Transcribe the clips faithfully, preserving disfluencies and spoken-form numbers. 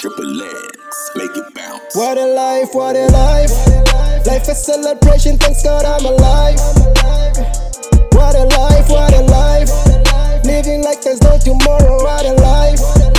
Triple X, make it bounce. What a life, what a life. Life is celebration, thanks God I'm alive. What a life, what a life. Living like there's no tomorrow, what a life.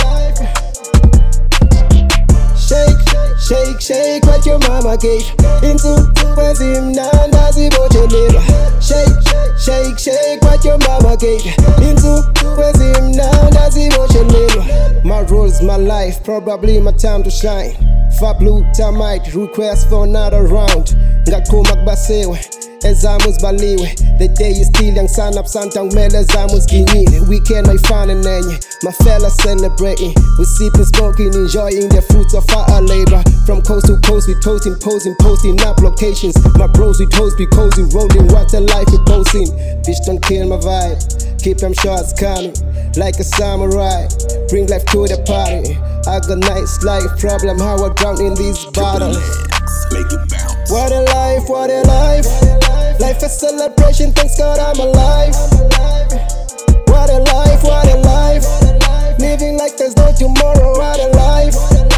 Shake, shake, shake what your mama gave. Into him now, that's what you live. Shake, shake, shake what your mama gave. Into him now, that's what you live. My rules, my life, probably my time to shine. Fab blue, termite, request for another round. Ngakho makubasewe, ezamus baliwe. The day is still young, sun up, santang mele ezamus ginyile. Weekend my fun and nenye, my fellas celebrating. We sipping, smoking, enjoying the fruits of our labor. From coast to coast, we toasting, posing, posting up locations. My bros we toast, be cozy, rolling, what a life we posting. Bitch don't kill my vibe, keep them shots coming. Like a samurai, bring life to the party. I got nice life problem, how I drown in these bottles. Make it bounce. What a life, what a life. Life is celebration, thanks God I'm alive. What a life, what a life. Living like there's no tomorrow, what a life.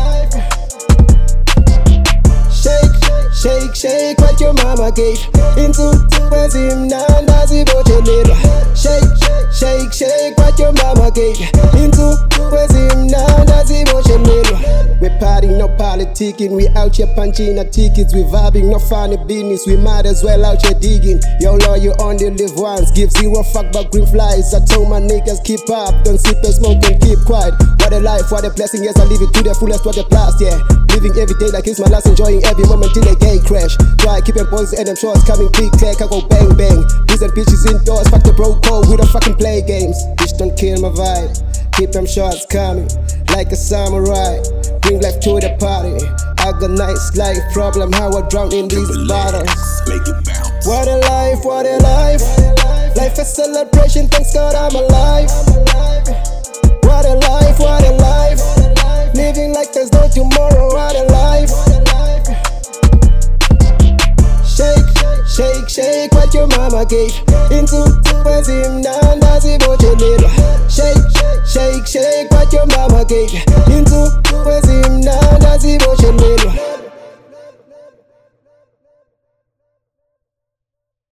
Shake, shake, shake what your mama gave. Into him now, that's what you live. Shake, shake, shake what your mama gave. Into him now, that's what you live. We're partying, no politicking. We out here punching our tickets. We vibing, no funny business. We might as well out here digging. Yo, Lord, you only live once. Give zero fuck about green flies. I told my niggas keep up. Don't sip and smoke and keep quiet. What a life, what a blessing. Yes, I live it to the fullest, what a blast, yeah. Living every day like it's my last. Enjoying every moment till the gate crash. Try keeping boys and them shorts coming click clack. I go bang bang. These and bitches indoors. Fuck the bro code. We don't fucking play games. Bitch, don't kill my vibe. Keep them shots coming like a samurai. Bring life to the party. I got nice life problem, how I drown in these Triple bottles. X, make it bounce. What a life, what a life. Life is celebration, thanks God I'm alive. What a life, what a life. Living like there's no tomorrow, what a life. Shake, shake, shake what your mama gave. Into him now, that's what you live. Shake, shake, shake what your mama gave. Into